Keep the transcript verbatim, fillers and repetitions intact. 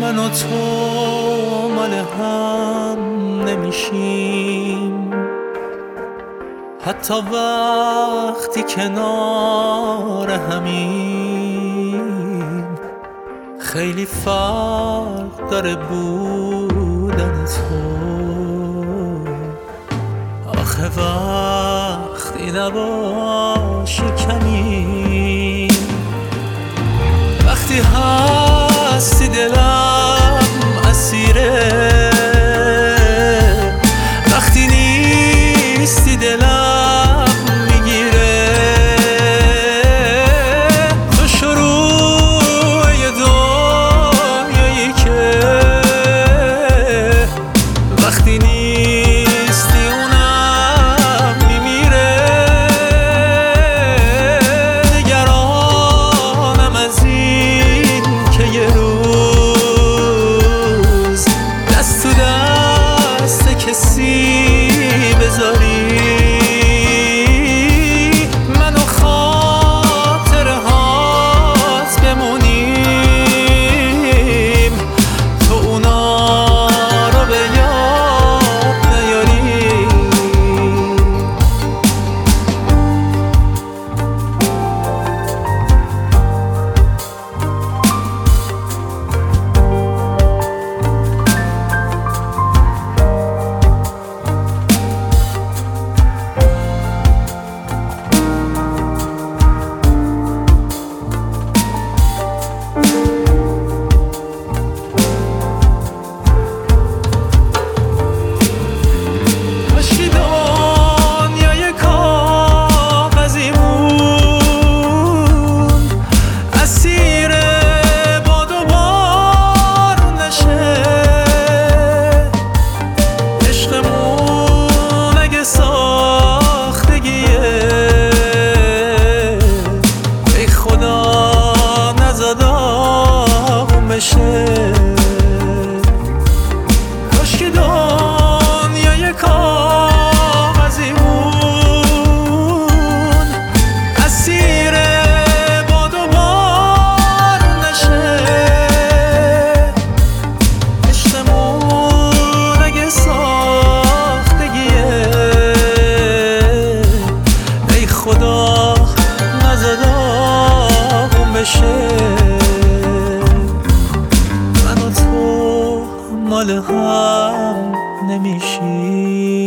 من و تو مال هم نمیشیم، حتی وقتی کنار همیم. خیلی فرق داره بودن تو، آخه وقتی نباشی کمی، وقتی هستی دلم اسیره، وقتی نیستی دلم میگیره. تو شروع یه دنیایی که وقتی نیستی اونم میمیره. نگرانم از این که یه روز دست تو دست کسی بذاری، من و خاطره هات بمونیم، تو اونا رو به یاد نیاری. کاش که دنیای کاغذی مون، اسیر باد و بارون نشه. عشقمون اگه ساختگیه، ای خدا نزد آغون بشه. مال هم نمیشی.